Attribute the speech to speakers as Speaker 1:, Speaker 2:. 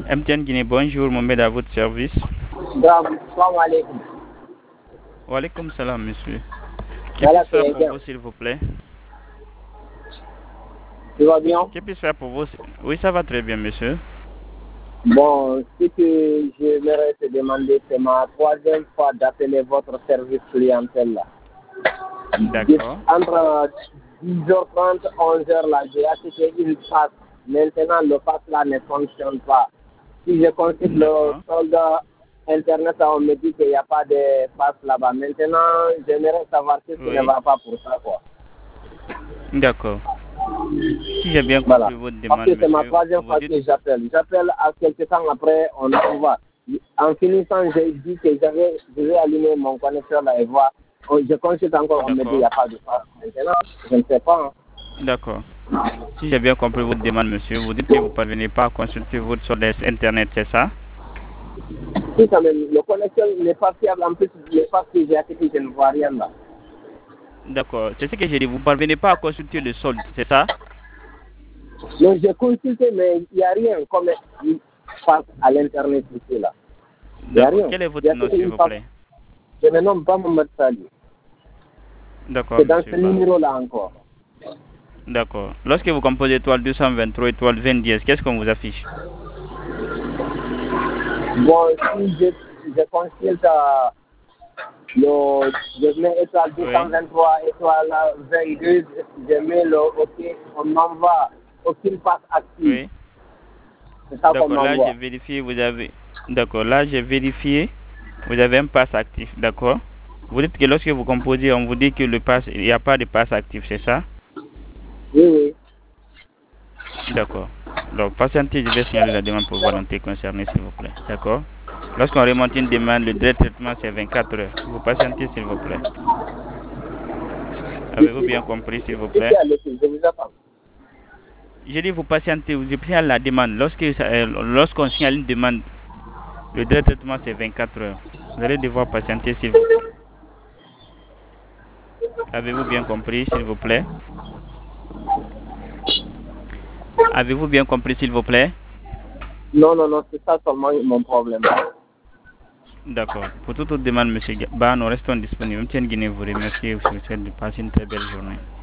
Speaker 1: MTN Guinée, bonjour, Mohamed à votre service.
Speaker 2: Salam alaikum.
Speaker 1: Wa alaikum salam, monsieur. Que
Speaker 2: Voilà,
Speaker 1: puis-je faire
Speaker 2: c'est
Speaker 1: pour
Speaker 2: bien.
Speaker 1: vous, s'il vous plaît?
Speaker 2: Tu vas bien?
Speaker 1: Que puis-je faire pour vous? Oui, ça va très bien, monsieur.
Speaker 2: Bon, ce que j'aimerais te demander, c'est ma troisième fois d'appeler votre service clientèle là.
Speaker 1: D'accord.
Speaker 2: Entre 10h30 et 11h là, j'ai acheté une passe. Maintenant, le passe là ne fonctionne pas. Si je consulte le
Speaker 1: D'accord.
Speaker 2: solde internet, on me dit qu'il n'y a pas de passe là-bas. Maintenant, j'aimerais savoir ce qui ne
Speaker 1: Oui.
Speaker 2: va pas pour ça, quoi.
Speaker 1: D'accord. Si j'ai bien
Speaker 2: Voilà.
Speaker 1: compris votre
Speaker 2: Parce
Speaker 1: demande,
Speaker 2: que c'est ma
Speaker 1: monsieur,
Speaker 2: troisième
Speaker 1: vous
Speaker 2: fois
Speaker 1: dites...
Speaker 2: que j'appelle. J'appelle à quelques temps après, on envoie. En finissant, j'ai dit que je vais allumer mon connecteur là et voir. Je consulte encore, on me dit qu'il
Speaker 1: D'accord.
Speaker 2: n'y a pas de passe. Maintenant, je ne sais pas. Hein.
Speaker 1: D'accord. Si j'ai bien compris votre demande, monsieur, vous dites que vous ne parvenez pas à consulter votre solde internet, c'est ça?
Speaker 2: Si quand même, le connecteur n'est pas fiable. En plus, les passes que j'ai acheté, je ne vois rien là.
Speaker 1: D'accord. C'est ce que j'ai dit. Vous ne parvenez pas à consulter le solde, c'est ça?
Speaker 2: Donc, j'ai consulté, mais il n'y a rien comme une passe à l'internet ici là. Il n'y a
Speaker 1: D'accord.
Speaker 2: rien.
Speaker 1: Quel est
Speaker 2: J'ai
Speaker 1: votre nom,
Speaker 2: acheté
Speaker 1: s'il
Speaker 2: une
Speaker 1: vous
Speaker 2: passe.
Speaker 1: plaît?
Speaker 2: Je me nomme pas Mohamed Sali.
Speaker 1: D'accord,
Speaker 2: C'est dans
Speaker 1: monsieur
Speaker 2: ce
Speaker 1: Ba.
Speaker 2: numéro là encore.
Speaker 1: D'accord. Lorsque vous composez étoile 223, étoile 20 dièse, qu'est-ce qu'on vous affiche?
Speaker 2: Bon, si je consulte je mets étoile
Speaker 1: Oui.
Speaker 2: 223, étoile 22, je mets le OK, on m'envoie aucune passe active.
Speaker 1: Oui.
Speaker 2: C'est ça qu'on
Speaker 1: D'accord. Là, j'ai
Speaker 2: m'envoie.
Speaker 1: vérifié, vous avez... D'accord. Là, j'ai vérifié, vous avez un pass actif. D'accord. Vous dites que lorsque vous composez, on vous dit que le pass, il n'y a pas de pass actif, c'est ça?
Speaker 2: Oui, oui.
Speaker 1: D'accord. Donc, patientez, je vais signaler la demande pour volonté concernée, s'il vous plaît. D'accord. Lorsqu'on remonte une demande, le délai de traitement, c'est 24 heures. Vous patientez, s'il vous plaît.
Speaker 2: Je
Speaker 1: Avez-vous
Speaker 2: suis,
Speaker 1: bien compris, s'il vous
Speaker 2: je suis
Speaker 1: plaît?
Speaker 2: à l'écoute, je vous attends.
Speaker 1: J'ai dit vous patientez, vous signalez la demande. Lorsqu'on signale une demande, le délai de traitement, c'est 24 heures. Vous allez devoir patienter, s'il vous plaît. Avez-vous bien compris, s'il vous plaît? Avez-vous bien compris, s'il vous plaît?
Speaker 2: Non, non, non, c'est ça seulement mon problème.
Speaker 1: D'accord. Pour toute autre demande, monsieur Ba, nous restons disponibles. M. Guinée vous remercie et vous souhaite de passer une très belle journée.